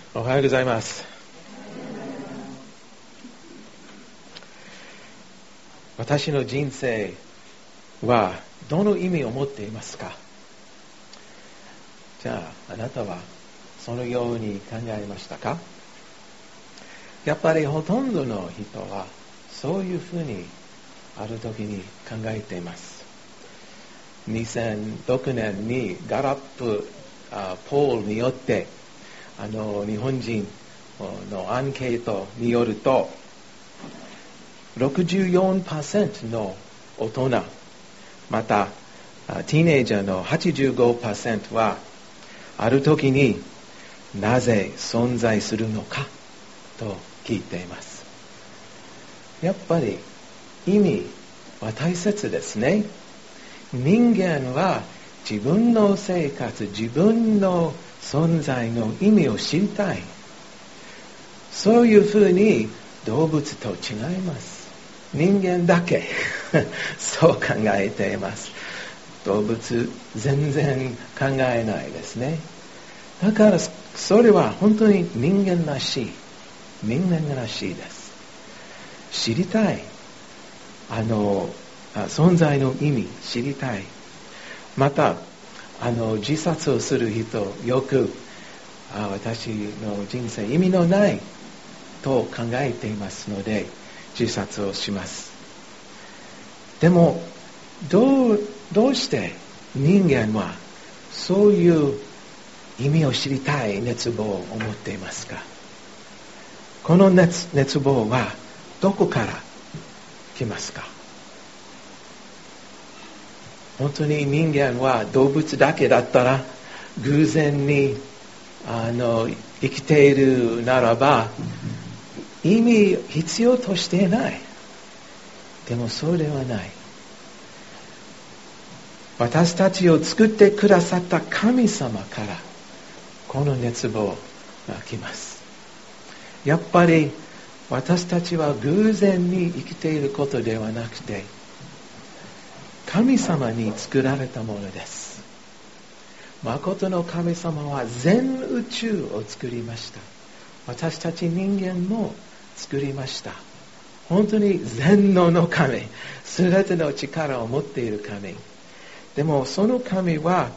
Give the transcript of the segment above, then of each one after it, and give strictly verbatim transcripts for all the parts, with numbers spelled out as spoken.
おはようございます。私の人生はどの意味を持っていますか？じゃああなたはそのように考えましたか？やっぱりほとんどの人はそういうふうにある時に考えています。にせんろくねんにガラップポールによってあの日本人のアンケートによると ろくじゅうよんパーセント の大人、またティーネイジャーの はちじゅうごパーセント はある時になぜ存在するのかと聞いています。やっぱり意味は大切ですね。人間は自分の生活、自分の存在の意味を知りたい。そういうふうに動物と違います。人間だけそう考えています。動物全然考えないですね。だからそれは本当に人間らしい。人間らしいです。知りたい。あの存在の意味知りたい。またあの自殺をする人よくあ私の人生意味のないと考えていますので自殺をします。でもどう、どうして人間はそういう意味を知りたい熱望を持っていますか？この 熱, 熱望はどこから来ますか？本当に人間は動物だけだったら偶然にあの生きているならば意味必要としていない。でもそうではない。私たちを作ってくださった神様からこの熱望が来ます。やっぱり私たちは偶然に生きていることではなくて神様に作られたものです。誠の神様は全宇宙を作りました。私たち人間も作りました。本当に全能の神、すべての力を持っている神。でもその神は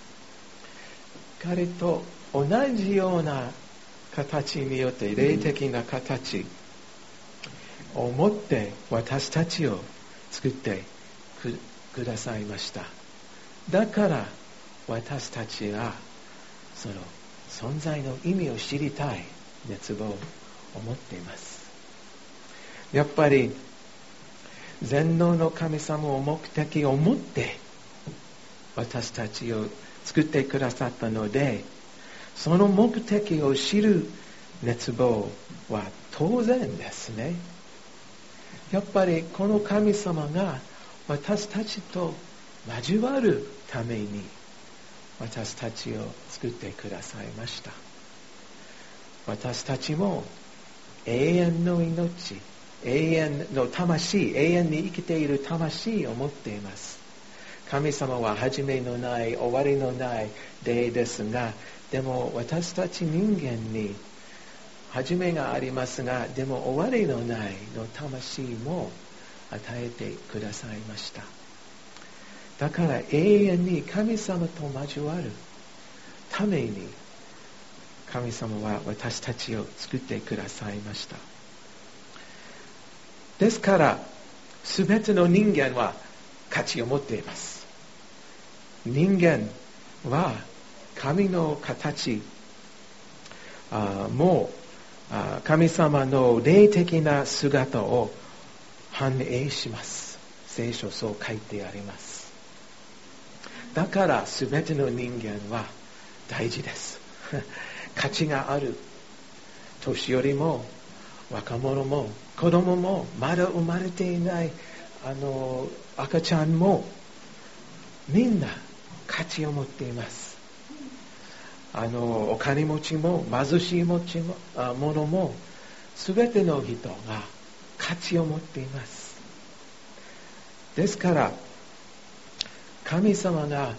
彼と同じような形によって霊的な形を持って私たちを作ってくくださいました。だから私たちはその存在の意味を知りたい熱望を持っています。やっぱり全能の神様を目的を持って私たちを作ってくださったのでその目的を知る熱望は当然ですね。やっぱりこの神様が私たちと交わるために私たちを作ってくださいました。私たちも永遠の命、永遠の魂、永遠に生きている魂を持っています。神様は始めのない終わりのない霊ですが、でも私たち人間に始めがありますが、でも終わりのないの魂も与えてくださいました。だから永遠に神様と交わるために神様は私たちを作ってくださいました。ですからすべての人間は価値を持っています。人間は神の形あもう神様の霊的な姿を反映します。聖書そう書いてあります。だからすべての人間は大事です。価値がある。年寄りも若者も子供もまだ生まれていないあの赤ちゃんもみんな価値を持っています。あのお金持ちも貧しい持ちもあ者もすべての人が価値を持っています。ですから神様が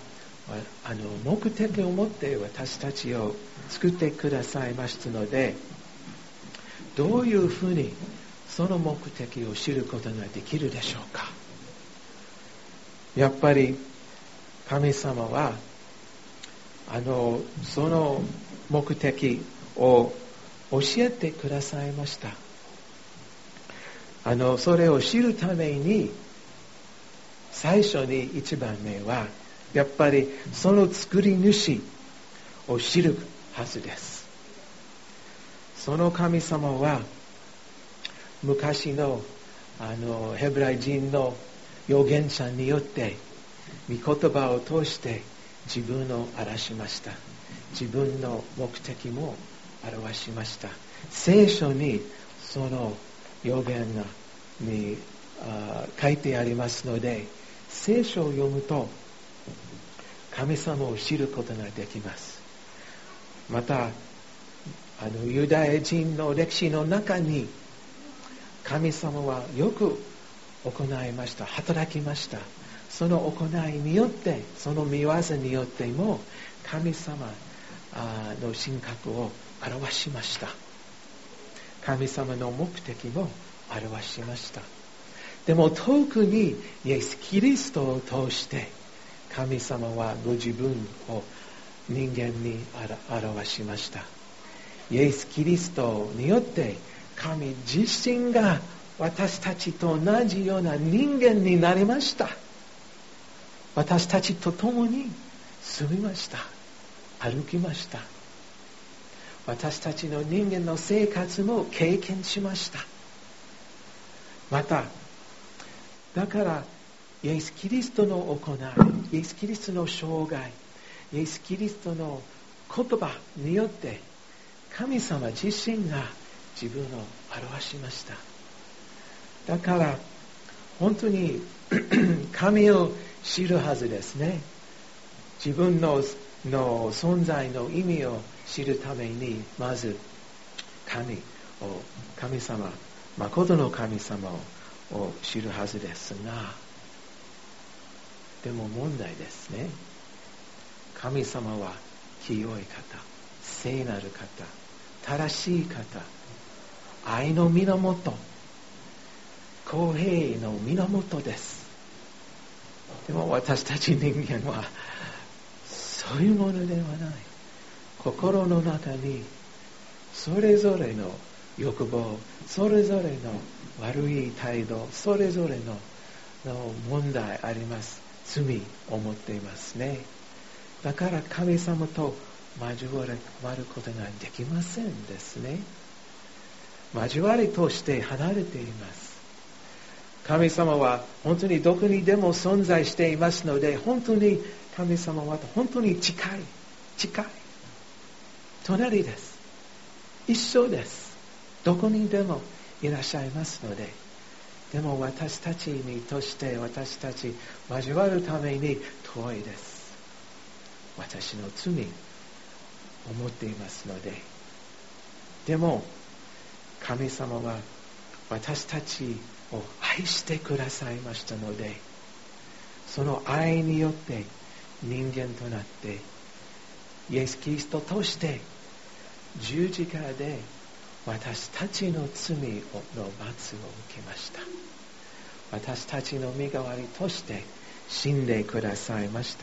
あの目的を持って私たちを作ってくださいましたので、どういうふうにその目的を知ることができるでしょうか。やっぱり神様はあのその目的を教えてくださいました。あのそれを知るために最初に一番目はやっぱりその作り主を知るはずです。その神様は昔のあのヘブライ人の預言者によって御言葉を通して自分を表しました。自分の目的も表しました。聖書にその預言に書いてありますので、聖書を読むと神様を知ることができます。またあのユダヤ人の歴史の中に神様はよく行いました。働きました。その行いによって、その見業によっても神様の神格を表しました。神様の目的も表しました。でも特にイエス・キリストを通して神様はご自分を人間に表しました。イエス・キリストによって神自身が私たちと同じような人間になりました。私たちと共に住みました。歩きました。私たちの人間の生活も経験しました。また、だからイエス・キリストの行い、イエス・キリストの生涯、イエス・キリストの言葉によって神様自身が自分を表しました。だから本当に神を知るはずですね。自分 の, の存在の意味を知るためにまず神を神様、誠の神様を知るはずですが、でも問題ですね。神様は清い方、聖なる方、正しい方、愛の源、公平の源です。でも私たち人間はそういうものではない。心の中にそれぞれの欲望、それぞれの悪い態度、それぞれ の, の問題あります。罪を持っていますね。だから神様と交わることができませんですね。交わりとして離れています。神様は本当にどこにでも存在していますので、本当に神様は本当に近い、近い。隣です。一緒です。どこにでもいらっしゃいますので、でも私たちにとして私たち交わるために遠いです。私の罪を持っていますので。でも神様は私たちを愛してくださいましたので、その愛によって人間となってイエス・キリストとして十字架で私たちの罪の罰を受けました。私たちの身代わりとして死んでくださいました。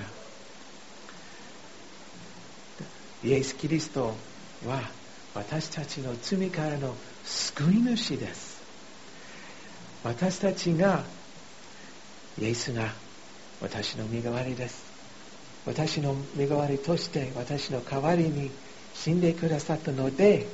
イエス・キリストは私たちの罪からの救い主です。私たちがイエスが私の身代わりです。私の身代わりとして私の代わりに死んでくださったので、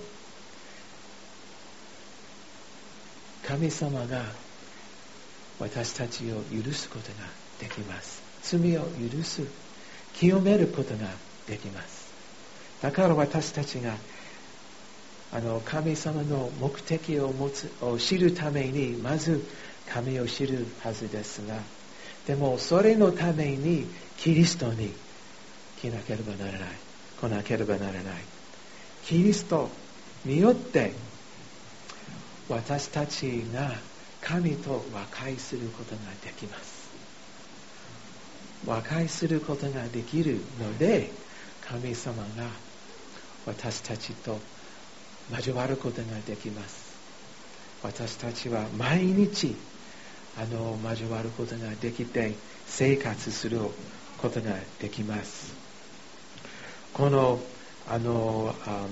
神様が私たちを許すことができます。罪を許す、清めることができます。だから私たちがあの神様の目的を持つを知るためにまず神を知るはずですが、でもそれのためにキリストに来なければならない、来なければならない。キリストによって私たちが神と和解することができます。 和解することができるので、神様が私たちと交わることができます。私たちは毎日あの交わることができて生活することができます。このあのあ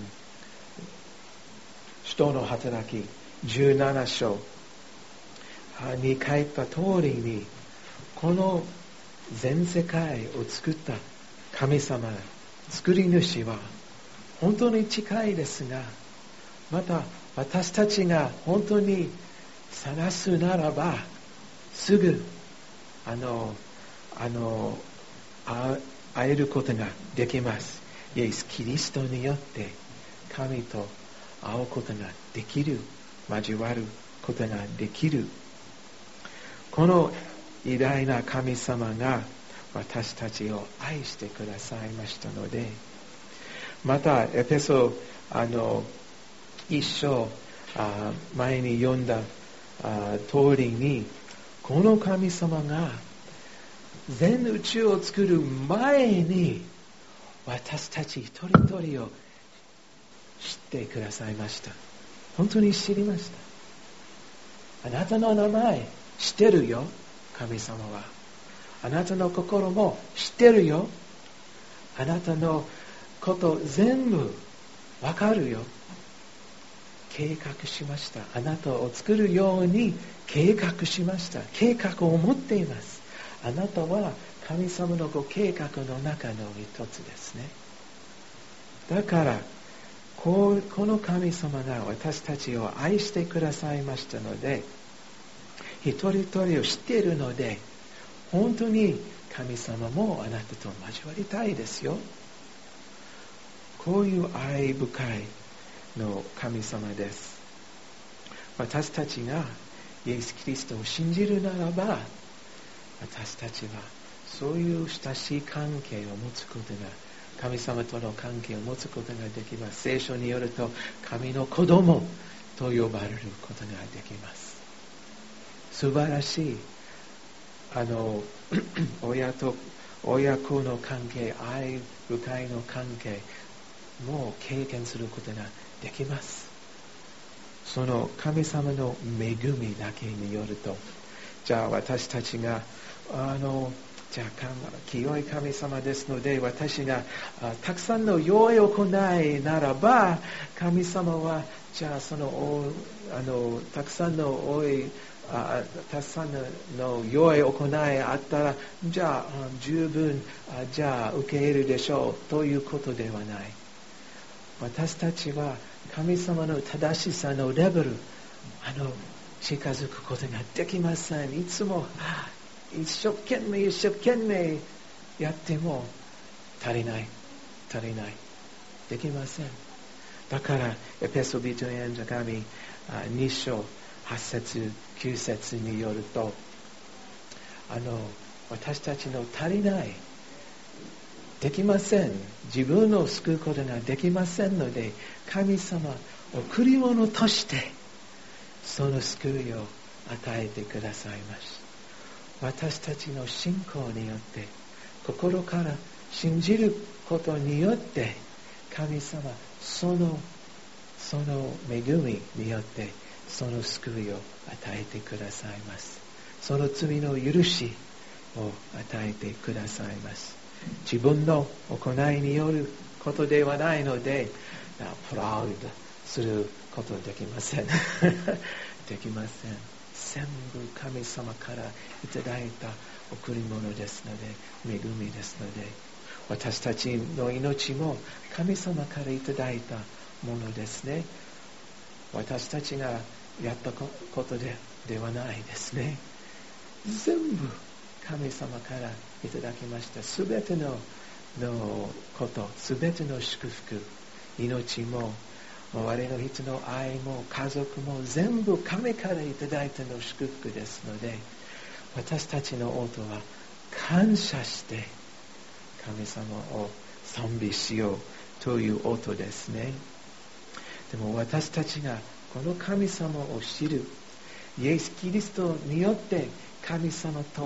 使徒の働きじゅうなな章に書いた通りに、この全世界を作った神様、作り主は本当に近いですが、また私たちが本当に探すならばすぐあのあの会えることができます。イエス・キリストによって神と会うことができる、交わることができる。この偉大な神様が私たちを愛してくださいましたので、またエペソあの一章あ前に読んだあ通りに、この神様が全宇宙を作る前に私たち一人一人を知ってくださいました。本当に知りました。あなたの名前知ってるよ、神様は。あなたの心も知ってるよ。あなたのこと全部わかるよ。計画しました。あなたを作るように計画しました。計画を持っています。あなたは神様のご計画の中の一つですね。だからこの神様が私たちを愛してくださいましたので、一人一人を知っているので、本当に神様もあなたと交わりたいですよ。こういう愛深いの神様です。私たちがイエス・キリストを信じるならば、私たちはそういう親しい関係を持つことが、神様との関係を持つことができます。聖書によると、神の子供と呼ばれることができます。素晴らしいあの親と親子の関係、愛深いの関係も経験することができます。その神様の恵みだけによると、じゃあ私たちがあのじゃあ清い神様ですので、私がたくさんの良い行いならば、神様はじゃあそのあのたくさんの多いあたくさんの良い行いあったら、じゃあ十分じゃあ受け入れるでしょうということではない。私たちは神様の正しさのレベルあの近づくことができません。いつも一生懸命一生懸命やっても足りない足りないできません。だからエペソビトへの手紙に章はち節きゅう節によると、あの私たちの足りないできません。自分を救うことができませんので、神様贈り物としてその救いを与えてくださいました。私たちの信仰によって、心から信じることによって、神様そのその恵みによってその救いを与えてくださいます。その罪の許しを与えてくださいます。自分の行いによることではないので、プラウドすることできません。できません。全部神様からいただいた贈り物ですので、恵みですので、私たちの命も神様からいただいたものですね。私たちがやったことで、ではないですね。全部神様からいただきました。すべてののこと、すべての祝福、命も周りの人の愛も家族も全部神からいただいたの祝福ですので、私たちの音は感謝して神様を賛美しようという音ですね。でも私たちがこの神様を知る、イエス・キリストによって神様と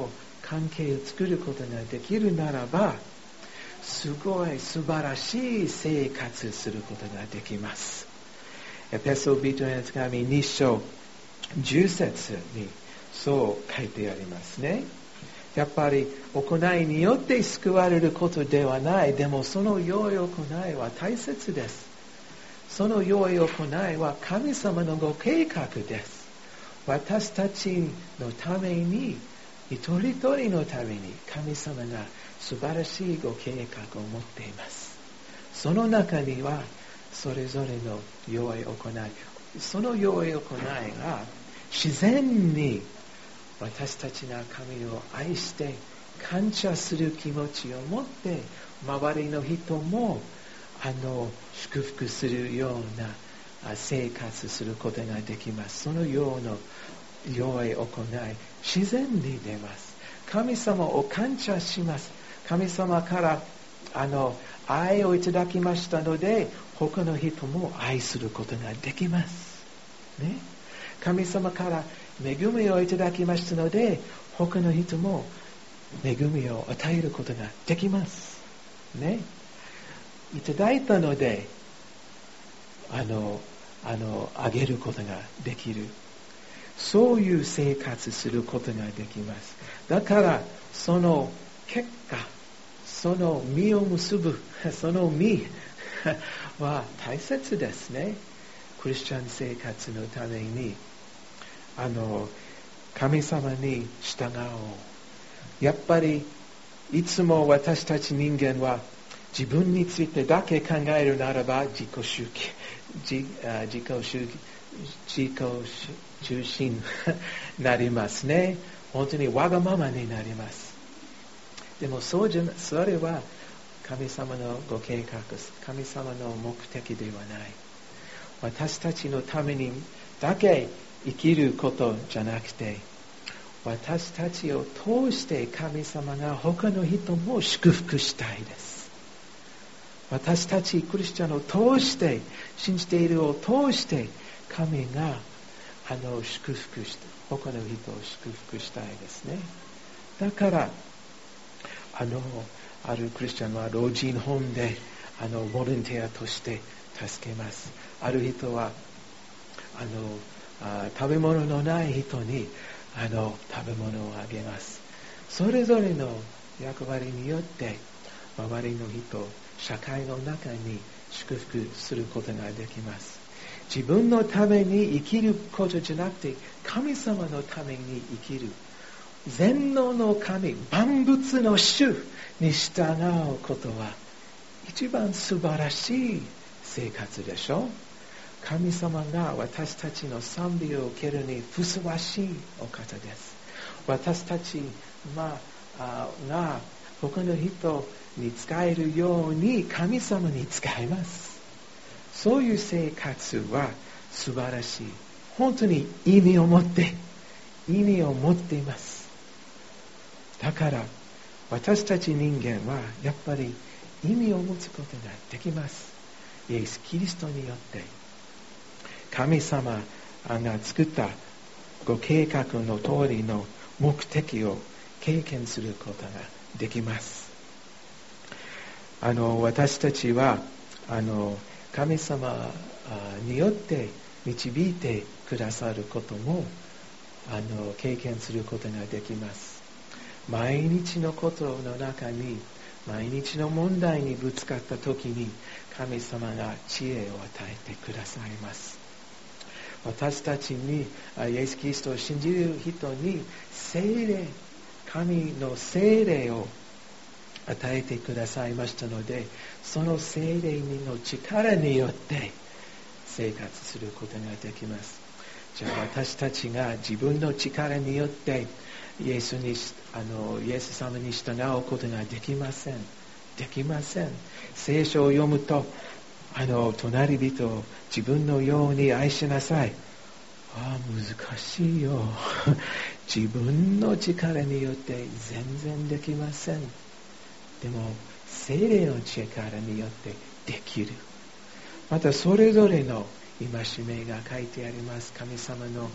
関係を作ることができるならば、すごい素晴らしい生活することができます。エペソビトへの手紙に章じゅっ節にそう書いてありますね。やっぱり行いによって救われることではない。でもその良い行いは大切です。その良い行いは神様のご計画です。私たちのために、一人一人のために神様が素晴らしいご計画を持っています。その中にはそれぞれの良い行い、その良い行いが自然に私たちが神を愛して感謝する気持ちを持って周りの人もあの祝福するような生活することができます。そのような良い行い、自然に出ます。神様を感謝します。神様からあの愛をいただきましたので、他の人も愛することができます。ね、神様から恵みをいただきましたので、他の人も恵みを与えることができます。ね、いただいたので、あの、あの、あげることができる。そういう生活することができます。だから、その結果、その実を結ぶ、その実は大切ですね。クリスチャン生活のために、あの、神様に従おう。やっぱり、いつも私たち人間は、自分についてだけ考えるならば自己主義、自, 自己主義、自己中心になりますね。本当にわがままになります。でもそうじゃな、それは神様のご計画、神様の目的ではない。私たちのためにだけ生きることじゃなくて、私たちを通して神様が他の人も祝福したいです。私たちクリスチャンを通して、信じているを通して神があの祝福して、他の人を祝福したいですね。だからあのあるクリスチャンは老人ホームであのボランティアとして助けます。ある人はあのあ食べ物のない人にあの食べ物をあげます。それぞれの役割によって周りの人、社会の中に祝福することができます。自分のために生きることじゃなくて、神様のために生きる。全能の神、万物の主に従うことは一番素晴らしい生活でしょう。神様が私たちの賛美を受けるにふさわしいお方です。私たち、まあ、が他の人に使えるように神様に使います。そういう生活は素晴らしい。本当に意味を持って意味を持っています。だから私たち人間はやっぱり意味を持つことができます。イエス・キリストによって神様が作ったご計画の通りの目的を経験することができます。あの私たちはあの神様によって導いてくださることもあの経験することができます。毎日のことの中に、毎日の問題にぶつかった時に神様が知恵を与えてくださいます。私たちにイエス・キリストを信じる人に聖霊、神の聖霊を与えてくださいましたので、その聖霊の力によって生活することができます。じゃあ私たちが自分の力によってイエスにあのイエス様に従うことができません。できません。聖書を読むと、あの隣人を自分のように愛しなさい。ああ、難しいよ。自分の力によって全然できません。でも聖霊の力によってできる。またそれぞれの戒めが書いてあります。神様の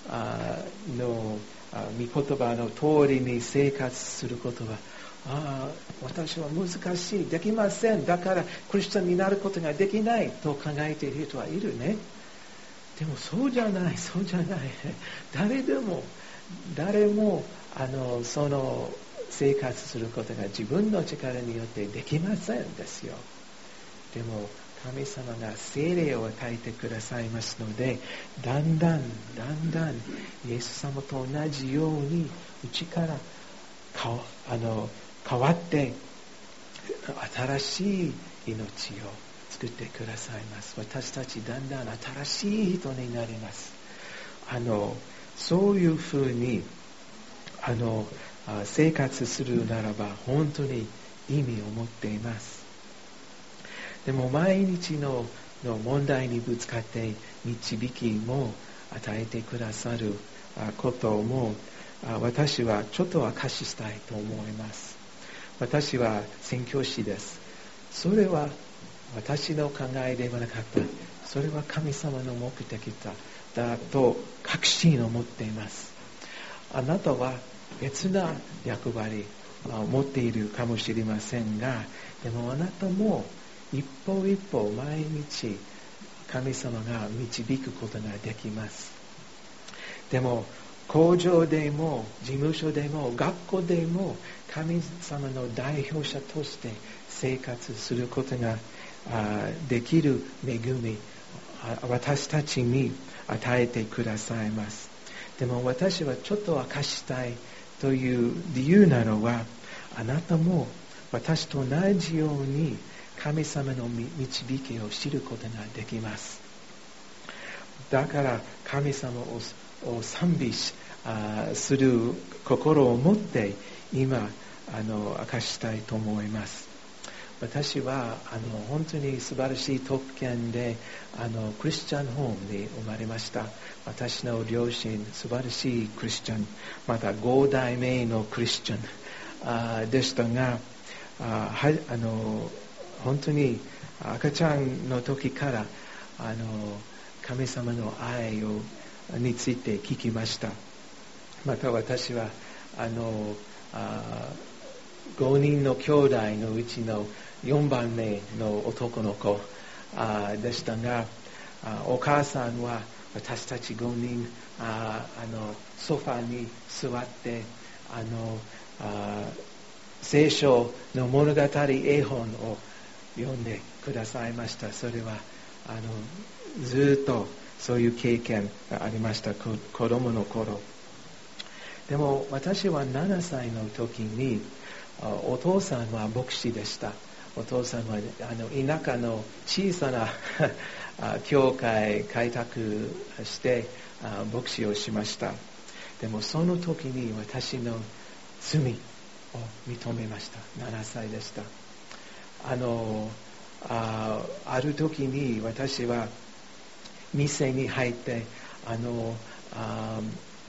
の御言葉の通りに生活することは、ああ、私は難しい、できません、だからクリスチャンになることができないと考えている人はいるね。でもそうじゃない、そうじゃない。誰でも、誰もあのその生活することが自分の力によってできませんですよ。でも神様が聖霊を与えてくださいますので、だんだんだんだんイエス様と同じように内からかあの変わって新しい命を作ってくださいます。私たちだんだん新しい人になります。あのそういうふうにあの生活するならば本当に意味を持っています。でも毎日のの問題にぶつかって導きも与えてくださることも私はちょっと明かししたいと思います。私は宣教師です。それは私の考えではなかった。それは神様の目的だだと確信を持っています。あなたは別な役割を持っているかもしれませんが、でもあなたも一歩一歩毎日神様が導くことができます。でも工場でも事務所でも学校でも神様の代表者として生活することができる恵み、私たちに与えてくださいます。でも私はちょっと明かしたいという理由なのは、あなたも私と同じように神様の導きを知ることができます。だから神様を賛美しする心を持って今あの明かしたいと思います。私はあの本当に素晴らしい特権であのクリスチャンホームに生まれました。私の両親素晴らしいクリスチャン、またご代目のクリスチャンあでしたが、あはあの本当に赤ちゃんの時からあの神様の愛をについて聞きました。また私はあのあごにんの兄弟のうちのよんばんめの男の子あでしたが、あお母さんは私たちごにんああのソファに座ってあのあ聖書の物語絵本を読んでくださいました。それはあのずっとそういう経験がありました。子供の頃。でも私はななさいの時にお父さんは牧師でした。お父さんはあの田舎の小さな教会開拓して牧師をしました。でもその時に私の罪を認めました。ななさいでした。あの あ, ある時に私は店に入ってあのああの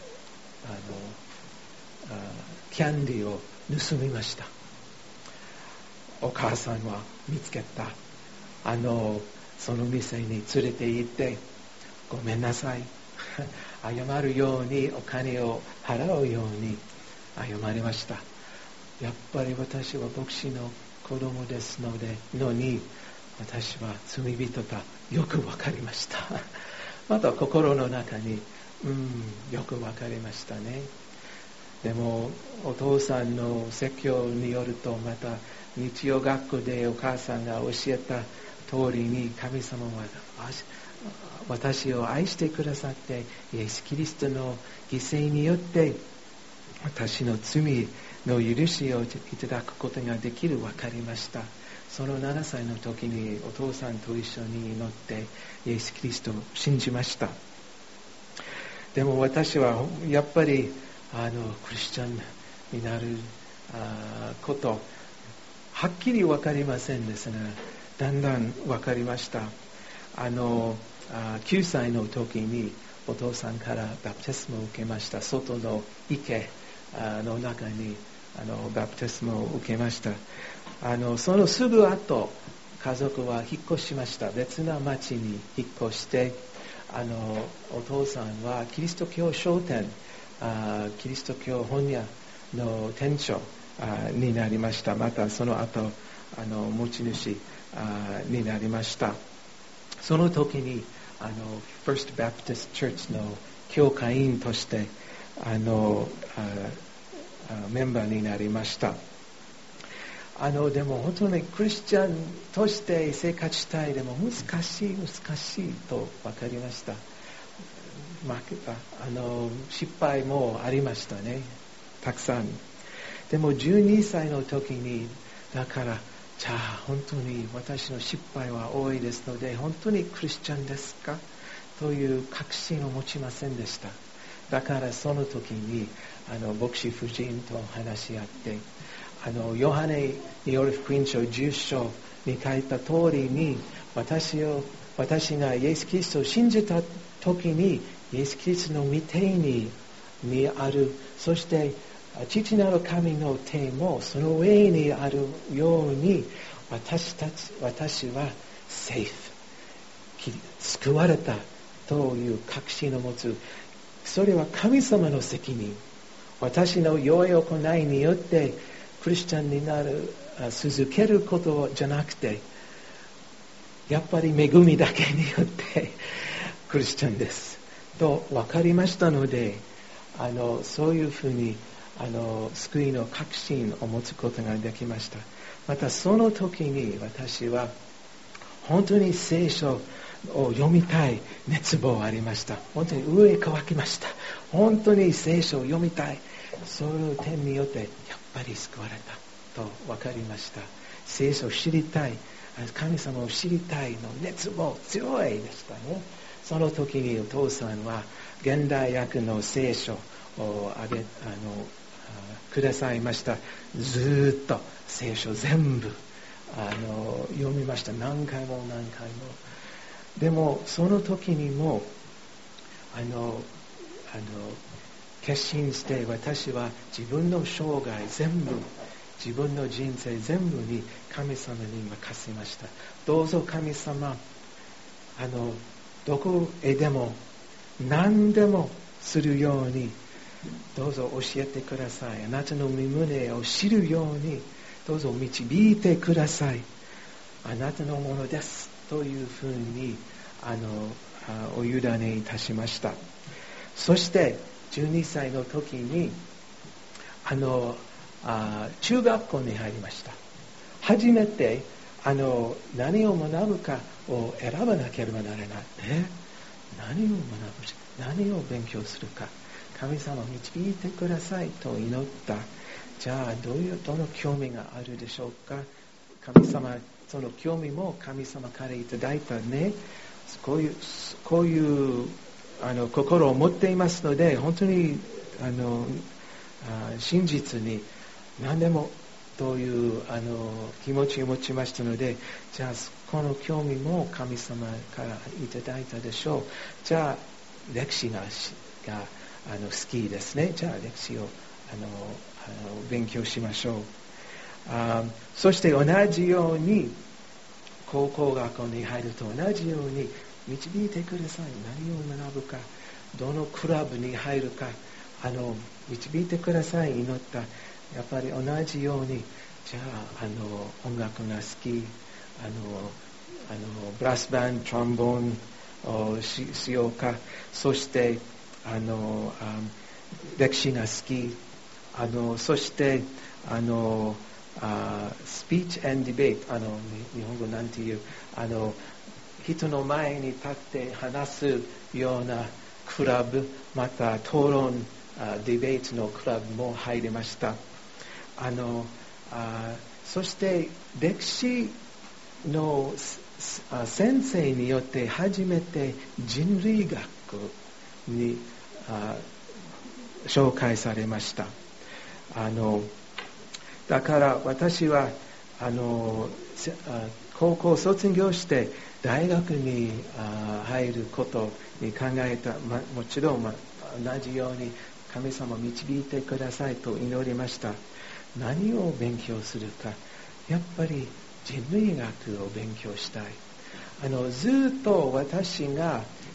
キャンディーを盗みました。お母さんは見つけた。あのその店に連れて行ってごめんなさい謝るようにお金を払うように謝りました。やっぱり私は牧師の子供ですのでのに私は罪人だよくわかりましたまた心の中にうんよくわかりましたね。でもお父さんの説教によると、また日曜学校でお母さんが教えた通りに神様は私を愛してくださってイエス・キリストの犠牲によって私の罪の許しをいただくことができる分かりました。そのななさいの時にお父さんと一緒に祈ってイエス・キリストを信じました。でも私はやっぱりあのクリスチャンになることはっきり分かりませんですが、だんだん分かりました。あのきゅうさいの時にお父さんからバプテスマを受けました。外の池の中にあのバプテスマを受けました。あのそのすぐ後家族は引っ越しました。別な町に引っ越してあのお父さんはキリスト教商店、あキリスト教本屋の店長あになりました。またその後あの持ち主あになりました。その時にあの First Baptist Church の教会員としてあのああメンバーになりました。あのでも本当にクリスチャンとして生活したいでも難しい難しいと分かりました。まあ、あの失敗もありましたね、たくさん。でもじゅうにさいの時にだからじゃあ本当に私の失敗は多いですので本当にクリスチャンですかという確信を持ちませんでした。だからその時にあの牧師夫人と話し合ってあのヨハネによる福音書じゅっ章に書いた通りに私を私がイエス・キリストを信じた時にイエス・キリストの御手ににある、そして父なる神の手もその上にあるように私たち私はセーフ救われたという確信を持つ。それは神様の責任。私の良い行いによってクリスチャンになる続けることじゃなくてやっぱり恵みだけによってクリスチャンですと分かりましたので、あのそういうふうにあの救いの確信を持つことができました。またその時に私は本当に聖書を読みたい熱望ありました。本当に上へ乾きました。本当に聖書を読みたい。そういう点によってやっぱり救われたと分かりました。聖書を知りたい、神様を知りたいの熱望強いでしたね。その時にお父さんは現代訳の聖書をあげあのくださいました。ずっと聖書全部あの読みました。何回も何回も。でもその時にもあのあの決心して私は自分の生涯全部自分の人生全部に神様に任せました。どうぞ神様あのどこへでも何でもするようにどうぞ教えてください。あなたの御胸を知るようにどうぞ導いてください。あなたのものですというふうにあのお委ねいたしました。そしてじゅうにさいの時にあのあ中学校に入りました。初めてあの何を学ぶかを選ばなければならない。え何を学ぶ何を勉強するか神様導いてくださいと祈った。じゃあどういうどの興味があるでしょうか。神様その興味も神様からいただいたね。こういうこういうあの心を持っていますので本当にあのあ真実に何でもというあの気持ちを持ちましたので、じゃあこの興味も神様からいただいたでしょう。じゃあ歴史ががあの好きですね。じゃあ歴史をあのあの勉強しましょう。あそして同じように高校学校に入ると同じように導いてください。何を学ぶかどのクラブに入るかあの導いてください。祈った。やっぱり同じようにじゃあ、あの音楽が好きあのあのブラスバンドトロンボーンを し, しようか。そしてあのあ歴史が好きあのそしてあのあスピーチ&ディベートあの日本語なんていうあの人の前に立って話すようなクラブまた討論ディベートのクラブも入りました。あのあそして歴史の先生によって初めて人類学にあ紹介されました。あのだから私はあの高校卒業して大学に入ることに考えた、ま、もちろん、ま、同じように神様導いてくださいと祈りました。何を勉強するかやっぱり人類学を勉強したい。あのずっと私が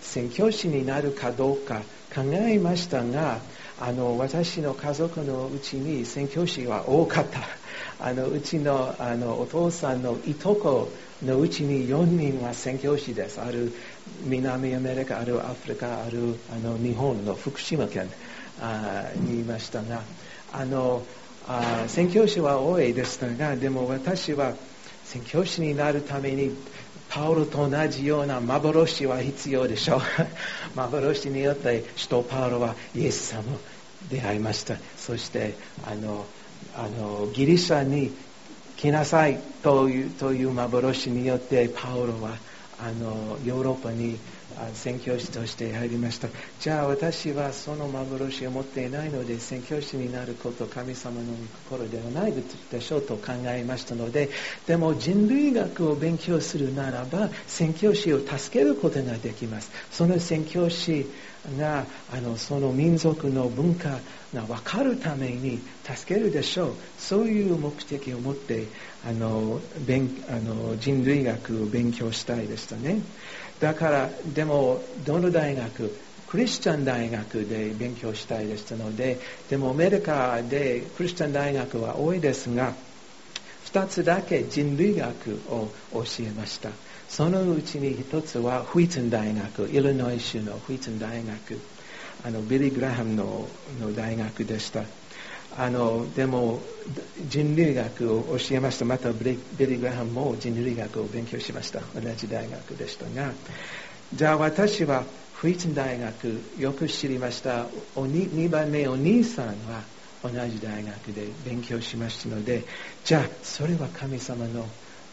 宣教師になるかどうか考えましたが、あの私の家族のうちに宣教師は多かった。あのうち の, あのお父さんのいとこのうちによにんは宣教師です。ある南アメリカ、あるアフリカ、あるあの日本の福島県あにいましたが、あのあ宣教師は多いでしたが、でも私は宣教師になるためにパウロと同じような幻は必要でしょう。幻によって使徒パウロはイエス様と出会いました。そしてあのあのギリシャに来なさいという、という幻によってパウロはあのヨーロッパに宣教師として入りました。じゃあ私はその幻を持っていないので宣教師になること神様の心ではないでしょうと考えましたので、でも人類学を勉強するならば宣教師を助けることができます。その宣教師があのその民族の文化が分かるために助けるでしょう。そういう目的を持ってあの勉あの人類学を勉強したいでしたね。だからでもどの大学クリスチャン大学で勉強したいでしたので、でもアメリカでクリスチャン大学は多いですがふたつだけ人類学を教えました。そのうちにひとつはフィートン大学、イリノイ州のフィートン大学、あのビリー・グラハム の, の大学でした。あのでも人類学を教えました。またビリー・グラハムも人類学を勉強しました。同じ大学でしたが、じゃあ私はフィートン大学よく知りました。おににばんめお兄さんは同じ大学で勉強しましたので、じゃあそれは神様の の, の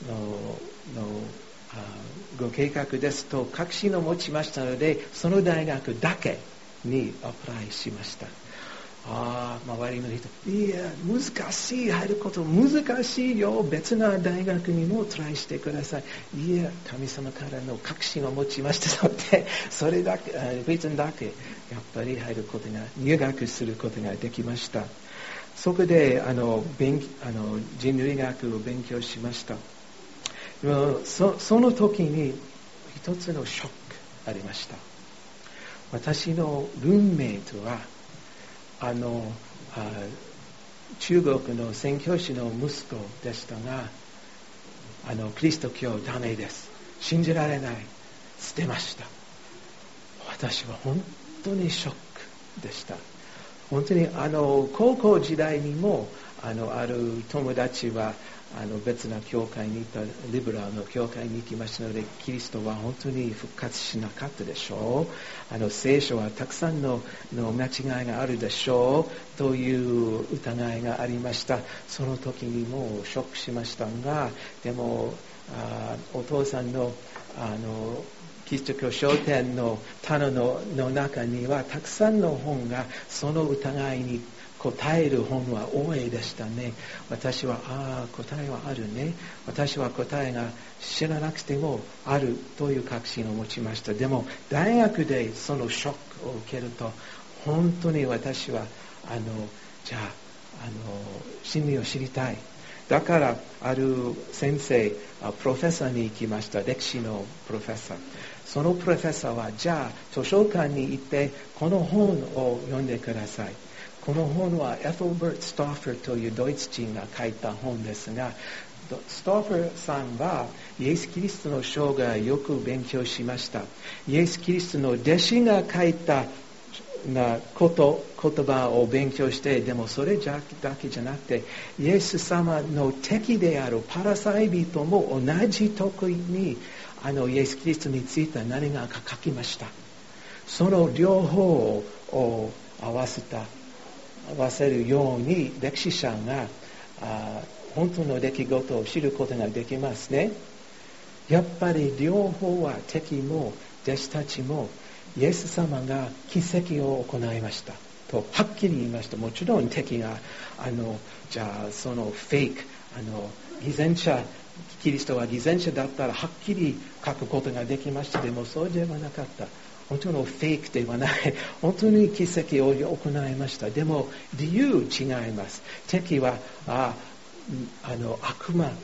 ご計画ですと確信を持ちましたので、その大学だけにアプライしました。ああ、周りの人、いや、難しい、入ること難しいよ、別な大学にもトライしてください。いや、神様からの確信を持ちましたので、それだけ、フィートンだけ、やっぱり入ることが、入学することができました。そこで、あの、勉あの人類学を勉強しました。そ, その時に一つのショックありました。私のルームメイトはあのあ中国の宣教師の息子でしたが、あのキリスト教ダメです、信じられない、捨てました。私は本当にショックでした。本当にあの高校時代にも あのある友達はあの別な教会に行った、リベラルの教会に行きましたので、キリストは本当に復活しなかったでしょう、あの聖書はたくさん の, の間違いがあるでしょうという疑いがありました。その時にもショックしましたが、でもあお父さんのあのキリスト教書店の棚 の, の中にはたくさんの本がその疑いに答える本は多いでしたね。私はああ答えはあるね、私は答えが知らなくてもあるという確信を持ちました。でも大学でそのショックを受けると本当に私はあのじゃあ、 あの真理を知りたい。だからある先生、プロフェッサーに行きました。歴史のプロフェッサー。そのプロフェッサーはじゃあ図書館に行ってこの本を読んでください。この本はエトルベルト・ストッファーというドイツ人が書いた本ですが、ストッファーさんはイエス・キリストの生涯をよく勉強しました。イエス・キリストの弟子が書いたなこと言葉を勉強して、でもそれだけじゃなくてイエス様の敵であるパラサイ人も同じ時にあのイエス・キリストについて何が書きました。その両方を合わせた合わせるように歴史者があ本当の出来事を知ることができますね。やっぱり両方は敵も弟子たちもイエス様が奇跡を行いましたとはっきり言いました。もちろん敵があのじゃあそのフェイクあの偽善者、キリストは偽善者だったらはっきり書くことができました。でもそうではなかった。本当のフェイクではない、本当に奇跡を行いました。でも理由違います。敵はああの悪魔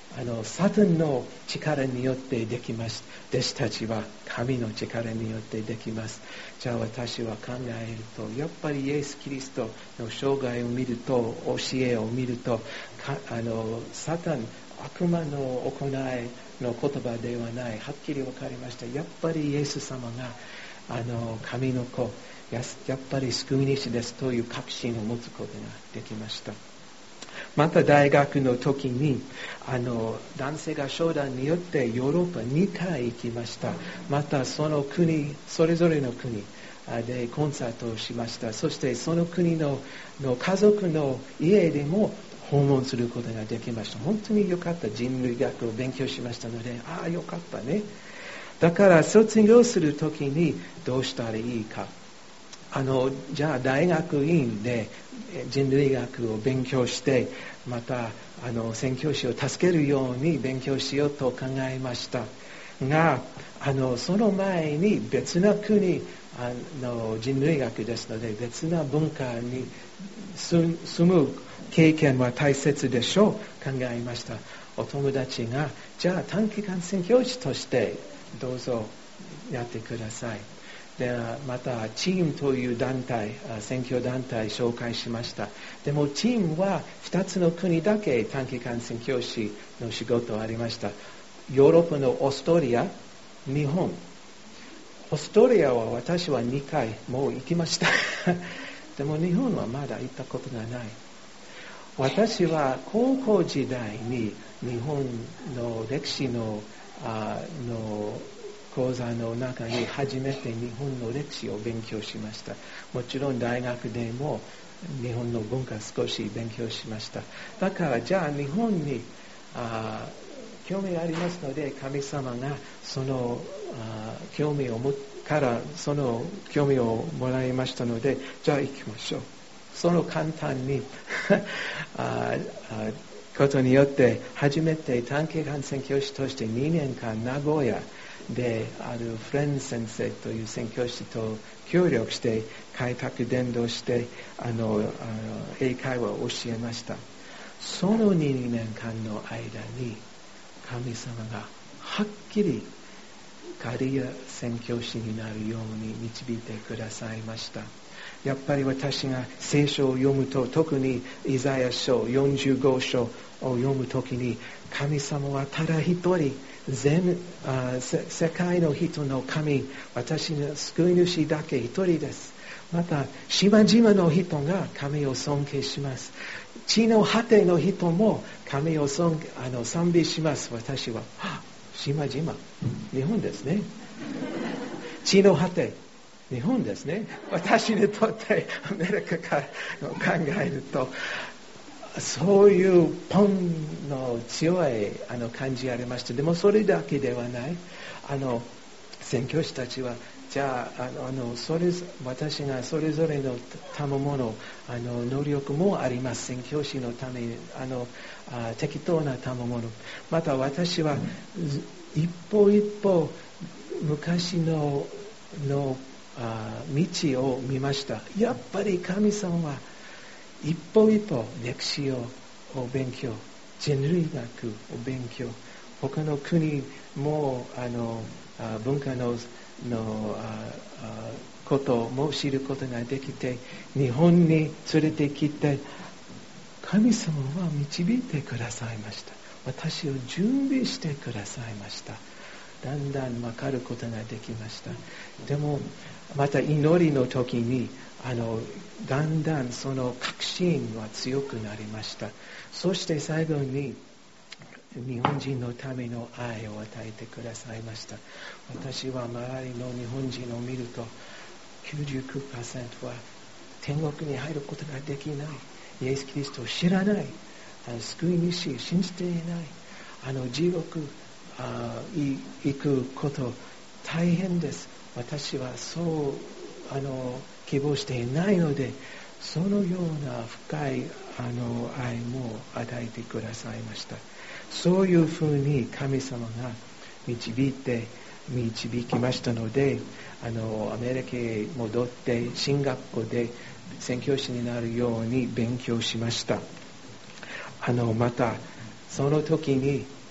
あのサタンの力によってできます。弟子たちは神の力によってできます。じゃあ私は考えると、やっぱりイエス・キリストの生涯を見ると、教えを見ると、かあのサタン、悪魔の行いの言葉ではない、はっきり分かりました。やっぱりイエス様があの神の子、や, やっぱり救い主ですという確信を持つことができました。また大学の時にあの男性合唱団によってヨーロッパにかい行きました。またその国、それぞれの国でコンサートをしました。そしてその国 の, の家族の家でも訪問することができました。本当に良かった。人類学を勉強しましたので、ああ良かったね。だから卒業する時にどうしたらいいか。あのじゃあ大学院で人類学を勉強して、またあの宣教師を助けるように勉強しようと考えましたが、あのその前に別な国、あの人類学ですので別な文化に住む経験は大切でしょう考えました。お友達がじゃあ短期間宣教師としてどうぞやってください。でまたチームという団体、宣教団体紹介しました。でもチームはふたつの国だけ短期間宣教師の仕事ありました。ヨーロッパのオーストリア、日本。オーストリアは私はにかいもう行きましたでも日本はまだ行ったことがない。私は高校時代に日本の歴史のあの講座の中に初めて日本の歴史を勉強しました。もちろん大学でも日本の文化少し勉強しました。だからじゃあ日本にあ興味がありますので、神様がそのあ興味を持からその興味をもらいましたので、じゃあ行きましょう。その簡単にああことによって初めて短期間宣教師としてにねんかん名古屋であるフレンズ先生という宣教師と協力して開拓伝道してあのあの英会話を教えました。そのにねんかんの間に神様がはっきりキャリア宣教師になるように導いてくださいました。やっぱり私が聖書を読むと、特にイザヤ書よんじゅうご章を読むときに、神様はただ一人、全あ世界の人の神、私の救い主だけ一人です。また島々の人が神を尊敬します。地の果ての人も神を尊あの賛美します。私は島々、日本ですね。地の果て、日本ですね。私にとってアメリカから考えると、そういうポンの強いあの感じありました。でもそれだけではない。あの宣教師たちはじゃあ、あのあのそれ私がそれぞれの賜物あの能力もあります。宣教師のためにあのあ適当な賜物。また私は一歩一歩昔ののあ道を見ました。やっぱり神様は一歩一歩歴史を勉強、人類学を勉強、他の国もあのあ文化ののああことも知ることができて、日本に連れてきて神様は導いてくださいました。私を準備してくださいました。だんだん分かることができました。でもまた祈りの時にあのだんだんその確信は強くなりました。そして最後に日本人のための愛を与えてくださいました。私は周りの日本人を見ると きゅうじゅうきゅうパーセント は天国に入ることができない、イエス・キリストを知らない、あの救い主を信じていない、あの地獄あ行くこと大変です。私はそうあの希望していないので、そのような深いあの愛も与えてくださいました。そういうふうに神様が導いて導きましたので、あのアメリカへ戻って進学校で宣教師になるように勉強しました。あのまたその時に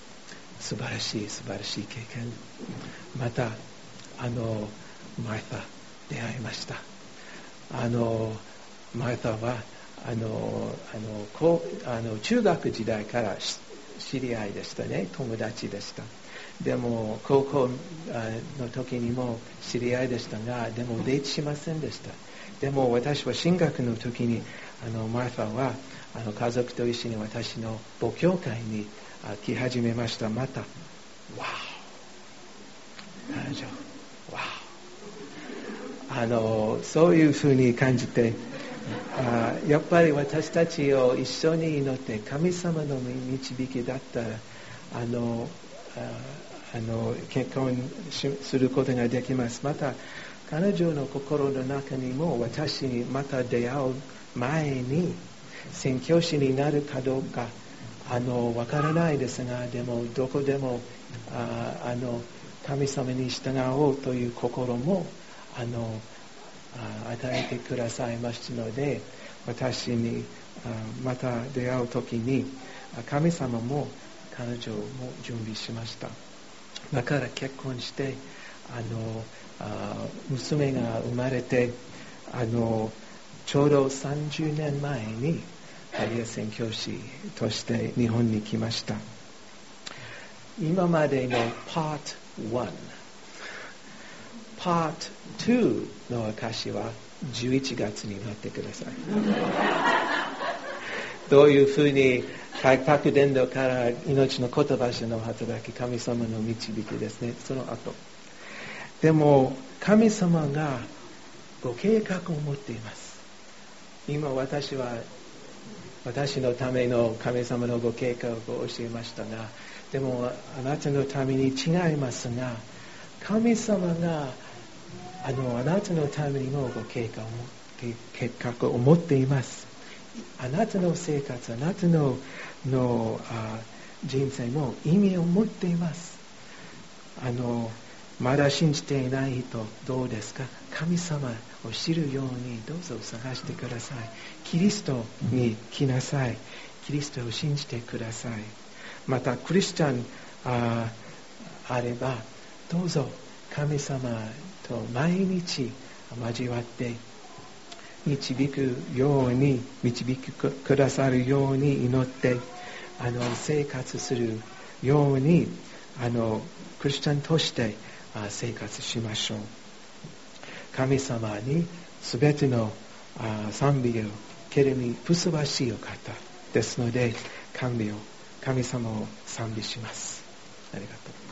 素晴らしい素晴らしい経験。またあのマータ出会いました。あのマータはあのあのこうあの中学時代から知り合いでしたね。友達でした。でも高校の時にも知り合いでしたが、でもデートしませんでした。でも私は進学の時にあのマータはあの家族と一緒に私の母教会に来始めました。また、わお、彼女、わお、あのそういうふうに感じて、あやっぱり私たちを一緒に祈って神様の導きだったらあのああの結婚することができます。また彼女の心の中にも私にまた出会う前に宣教師になるかどうかあのわからないですが、でもどこでも あ, あの神様に従おうという心もあの与えてくださいましたので、私にまた出会う時に神様も彼女も準備しました。だから結婚してあのあ娘が生まれてあのちょうどさんじゅうねんまえにキャリア宣教師として日本に来ました。今までのパートワン、パートツーの証はじゅういちがつになってください。どういうふうに各伝道から命の言葉者の働き、神様の導きですね。その後でも神様がご計画を持っています。今私は私のための神様のご計画を教えましたが、でもあなたのために違いますが、神様があのあなたのためにもご計画を持って計画を持っています。あなたの生活、あなたののあ人生も意味を持っています。あのまだ信じていない人どうですか？神様を知るようにどうぞ探してください。キリストに来なさい。キリストを信じてください。またクリスチャン あ, あればどうぞ神様と毎日交わって導くように導きくださるように祈ってあの生活するようにあのクリスチャンとして生活しましょう。神様にすべての賛美をけるにふさわしいお方ですので、神を神様を賛美します。ありがとう。